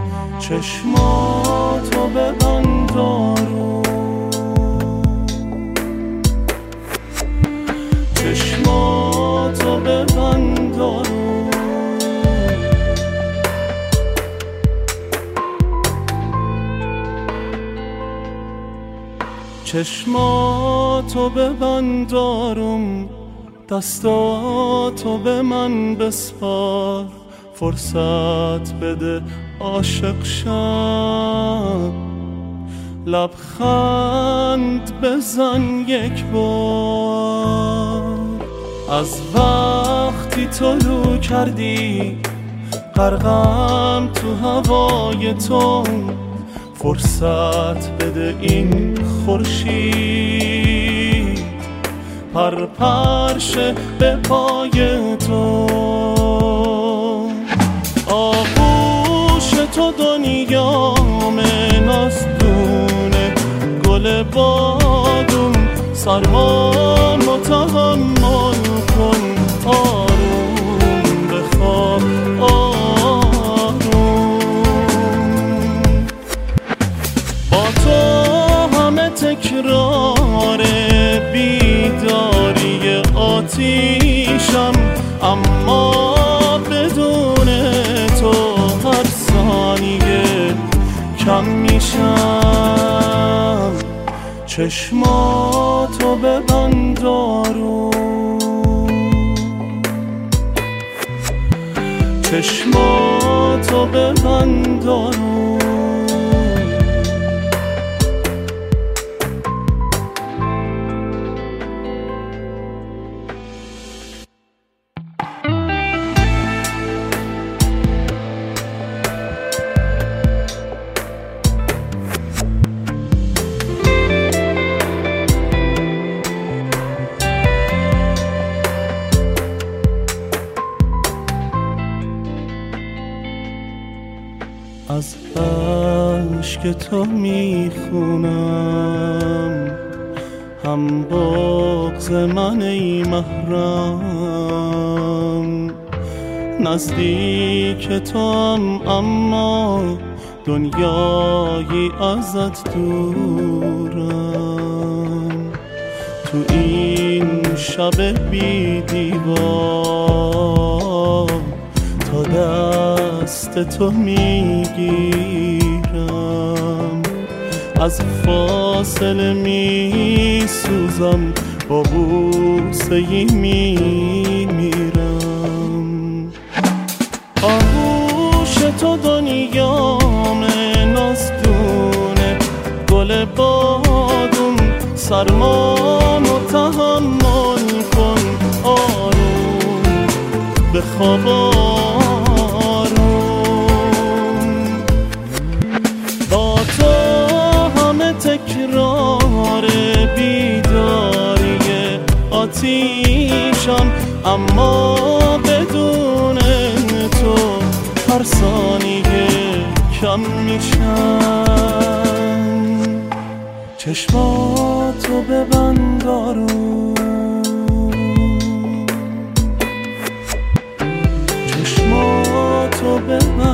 چشماتو ببند آروم، چشماتو ببند آروم، چشماتو ببند آروم، دستاتو به من بسپار، فرصت بده عاشق شم، لبخند بزن یک بار. از وقتی طلوع کردی غرقم تو هوای تو، فرصت بده این خورشید پرشه به پای تو. آغوش تو دنیامه، ناستونه گل بادون، سرمامو تحمل کن، آروم بخواب آروم. با تو همه تکرار بیداری آتیشم، اما بدون تو هر ثانیه کم میشم. چشماتو ببند آروم، چشماتو ببند آروم. از عشق تو میخونم، هم بغض من ای محرم، نزدیک توام اما دنیایی ازت دورم. تو این شب بی دیوار تا دست تو میگیرم، از فاصله میسوزم، با بوسه ای میمیرم. آغوش تو دنیامه، ناستونه گل بادون، سرمامو تحمل کن، آروم بخواب آروم. با تو همه تکرار بیداری آتیشم، اما بدون تو هر ثانیه کم میشم. چشماتو ببند آروم، چشماتو ببند